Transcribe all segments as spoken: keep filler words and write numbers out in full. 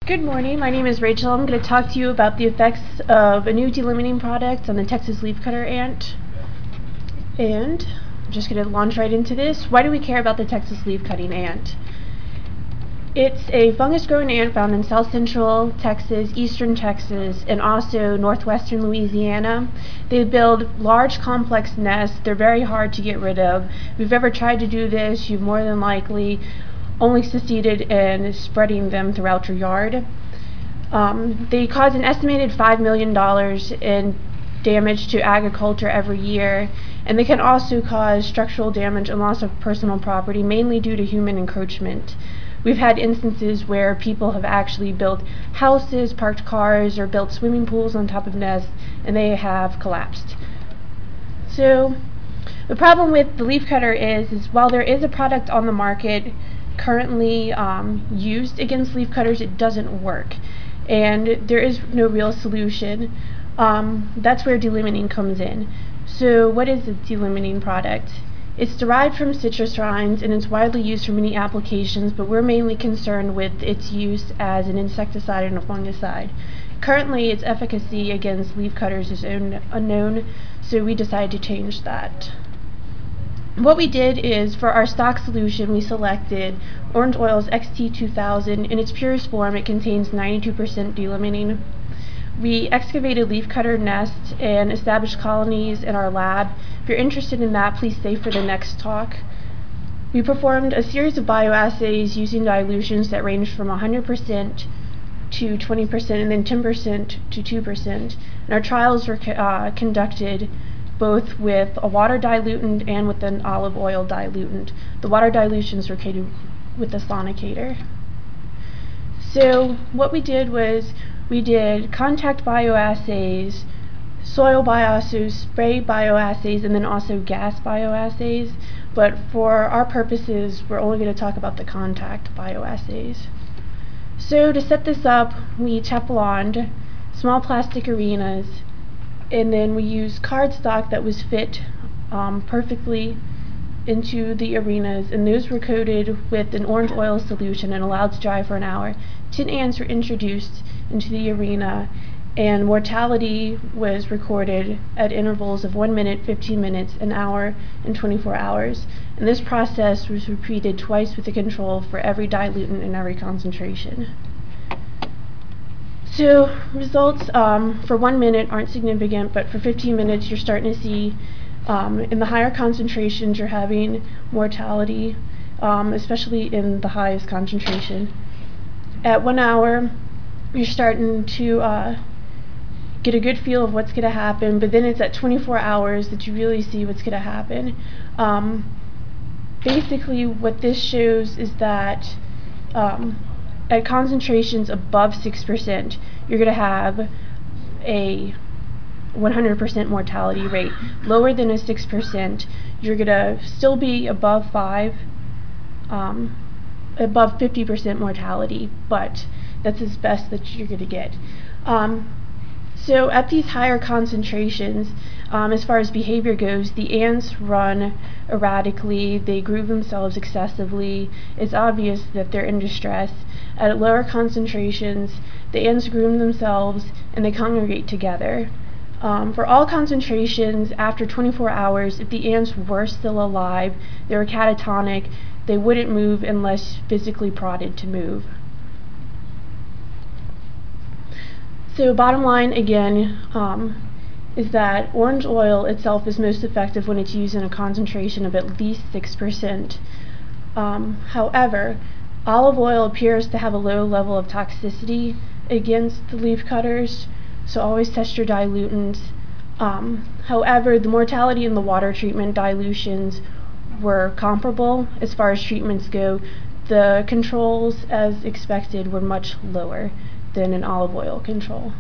Good morning, my name is Rachel. I'm going to talk to you about the effects of a new delimiting product on the Texas leafcutter ant. And I'm just going to launch right into this. Why do we care about the Texas leafcutting ant? It's a fungus-growing ant found in south central Texas, eastern Texas, and also northwestern Louisiana. They build large, complex nests. They're very hard to get rid of. If you've ever tried to do this, you've more than likely only succeeded in spreading them throughout your yard. Um, they cause an estimated five million dollars in damage to agriculture every year, and they can also cause structural damage and loss of personal property, mainly due to human encroachment. We've had instances where people have actually built houses, parked cars, or built swimming pools on top of nests, and they have collapsed. So the problem with the leafcutter is, is while there is a product on the market currently um, used against leafcutters, it doesn't work, and there is no real solution. Um, that's where delimiting comes in. So what is a delimiting product? It's derived from citrus rinds, and it's widely used for many applications, but we're mainly concerned with its use as an insecticide and a fungicide. Currently, its efficacy against leafcutters is unknown, so we decided to change that. What we did is, for our stock solution, we selected Orange Oil's X T two thousand. In its purest form, it contains ninety-two percent delimiting. We excavated leafcutter nests and established colonies in our lab. If you're interested in that, please stay for the next talk. We performed a series of bioassays using dilutions that ranged from one hundred percent to twenty percent and then ten percent to two percent. And our trials were uh, conducted both with a water diluent and with an olive oil diluent. The water dilutions were treated with a sonicator. So what we did was we did contact bioassays, soil bioassays, spray bioassays, and then also gas bioassays. But for our purposes, we're only going to talk about the contact bioassays. So to set this up, we Tefloned small plastic arenas, and then we used cardstock that was fit um, perfectly into the arenas, and those were coated with an orange oil solution and allowed to dry for an hour. Tin ants were introduced into the arena, and mortality was recorded at intervals of one minute, fifteen minutes, an hour, and twenty-four hours. And this process was repeated twice with the control for every diluent and every concentration. So results um, for one minute aren't significant, but for fifteen minutes you're starting to see um, in the higher concentrations you're having mortality, um, especially in the highest concentration. At one hour you're starting to uh, get a good feel of what's going to happen, but then it's at twenty-four hours that you really see what's going to happen. Um, basically what this shows is that um, at concentrations above six percent, you're going to have a one hundred percent mortality rate. Lower than a six percent, you're going to still be above five, um, above fifty percent mortality, but that's as best that you're going to get. Um, So at these higher concentrations, um, as far as behavior goes, the ants run erratically, they groove themselves excessively. It's obvious that they're in distress. At lower concentrations, the ants groom themselves and they congregate together. Um, for all concentrations, after twenty-four hours, if the ants were still alive, they were catatonic, they wouldn't move unless physically prodded to move. So bottom line, again, um, is that orange oil itself is most effective when it's used in a concentration of at least six percent. Um, however, olive oil appears to have a low level of toxicity against the leaf cutters, so always test your dilutants. Um, however, the mortality in the water treatment dilutions were comparable as far as treatments go. The controls, as expected, were much lower than an olive oil control.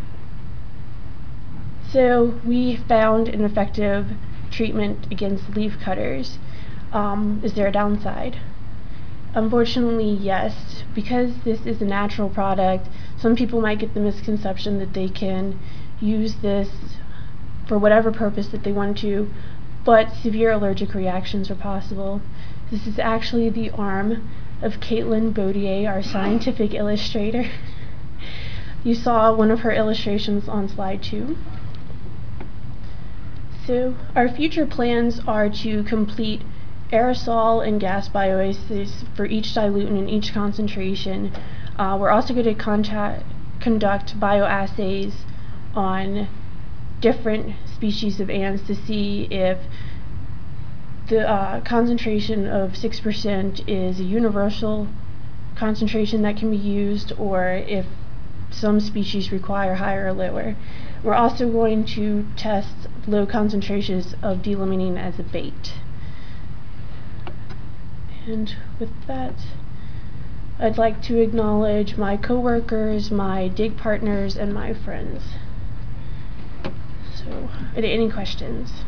So we found an effective treatment against leaf cutters. Um, is there a downside? Unfortunately, yes. Because this is a natural product, some people might get the misconception that they can use this for whatever purpose that they want to, but severe allergic reactions are possible. This is actually the arm of Caitlin Baudier, our scientific illustrator. You saw one of her illustrations on slide two. So our future plans are to complete aerosol and gas bioassays for each diluent and each concentration. Uh, we're also going to contact, conduct bioassays on different species of ants to see if the uh, concentration of six percent is a universal concentration that can be used, or if some species require higher or lower. We're also going to test low concentrations of D-limonene as a bait. And with that, I'd like to acknowledge my coworkers, my dig partners, and my friends. So, are there any questions?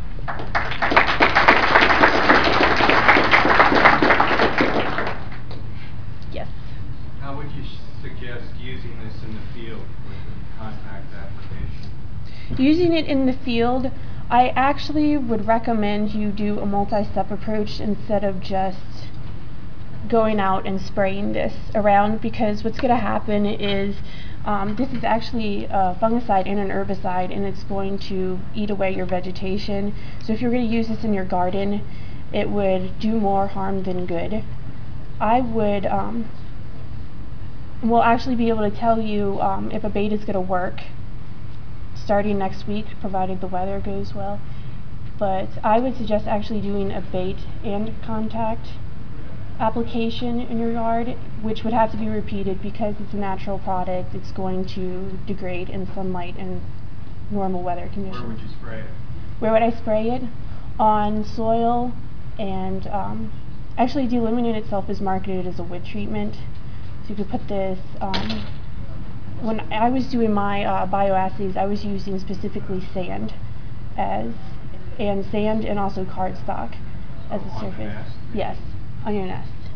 Yes. How would you suggest using this in the field with the contact application? Using it in the field, I actually would recommend you do a multi-step approach instead of just going out and spraying this around, because what's going to happen is um, this is actually a fungicide and an herbicide, and it's going to eat away your vegetation. So if you're going to use this in your garden, it would do more harm than good. I would, um, we'll actually be able to tell you um, if a bait is going to work starting next week, provided the weather goes well. But I would suggest actually doing a bait and contact application in your yard, which would have to be repeated because it's a natural product. It's going to degrade in sunlight and normal weather conditions. Where would you spray it? Where would I spray it? On soil, and um, actually D-limonene itself is marketed as a wood treatment. So you could put this, um, when I was doing my uh, bioassays, I was using specifically sand as, and sand and also cardstock as a On the surface. nest? Yes, on your nest.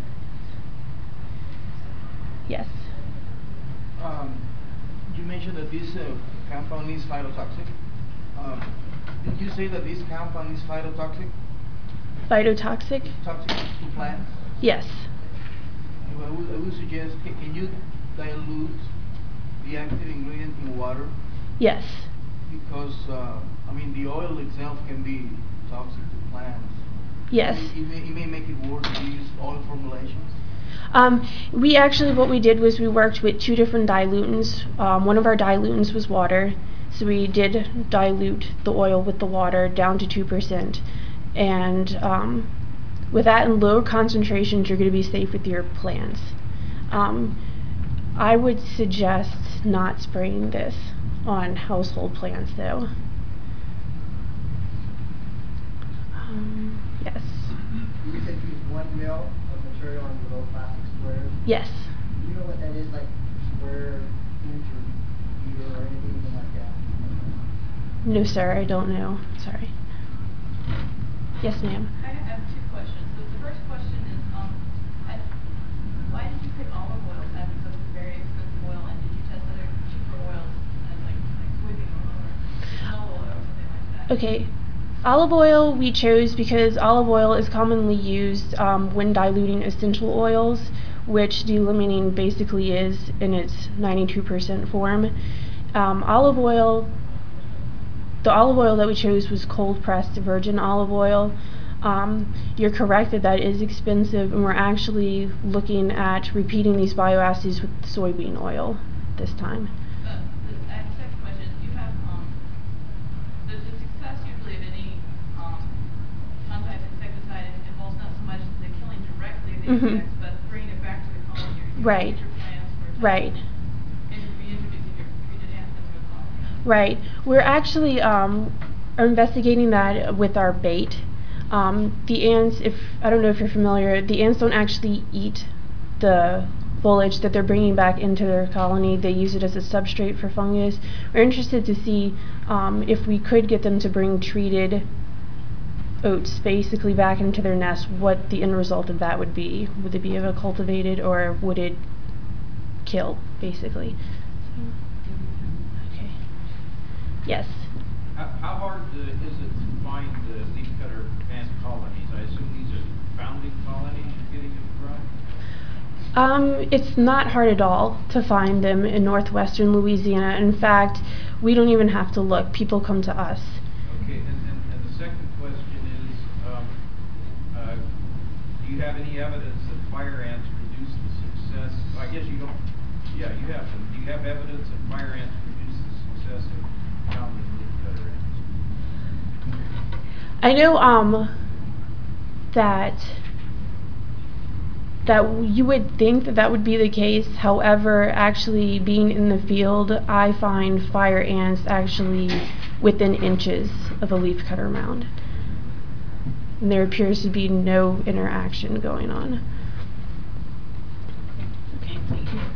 Yes. Um, you mentioned that this uh, compound is phytotoxic. Um, did you say that this compound is phytotoxic? Phytotoxic? Toxic to plants? Yes. I would, I would suggest, can, can you dilute the active ingredient in water? Yes. Because, uh, I mean, the oil itself can be toxic to plants. Yes. It, it, may, it may make it worse if you use oil formulations. Um, we actually, what we did was we worked with two different dilutants. Um, one of our dilutants was water, so we did dilute the oil with the water down to two percent. And um, with that in low concentrations, you're going to be safe with your plants. Um, I would suggest not spraying this on household plants, though. Um, yes. You said use one mil of material on the little plastic squares. Yes. Do you know what that is, like square inch or meter or anything like that? No, sir, I don't know. Sorry. Yes, ma'am. I have two questions. So the first question is, um, I, why did you pick olive oil as such a very expensive oil, and did you test other cheaper oils, as like, like soybean oil or canola oil or something like that? Okay. Olive oil we chose because olive oil is commonly used um, when diluting essential oils, which D-limonene basically is in its ninety-two percent form. Um, olive oil, the olive oil that we chose was cold pressed virgin olive oil. Um, you're correct that that is expensive, and we're actually looking at repeating these bioassays with soybean oil this time. Uh, the, I have a second question. Do you have um, the, the success usually of any um, contact insecticide involves not so much the killing directly of the Mhm. insects, but bringing it back to the colony. Or Right. future plans for Right. and reintroducing your treated ants into a colony. Right. We're actually um, are investigating that with our bait. Um, the ants, if I don't know if you're familiar, the ants don't actually eat the foliage that they're bringing back into their colony. They use it as a substrate for fungus. We're interested to see um, if we could get them to bring treated oats basically back into their nest, what the end result of that would be. Would it be of a cultivated, or would it kill, basically? So, okay. Yes. How, how hard uh, is it to find the leafcutter ant colonies? I assume these are founding colonies you're getting them from? Um, it's not hard at all to find them in northwestern Louisiana. In fact, we don't even have to look. People come to us. Okay, and, and, and the second question is, um, uh, do you have any evidence that fire ants produce the success? I guess you don't. Yeah, you have them. Do you have evidence that fire ants produce the success of common leafcutter ants? I know um, that that you would think that that would be the case. However, actually being in the field, I find fire ants actually within inches of a leafcutter mound. And there appears to be no interaction going on. Okay, thank you.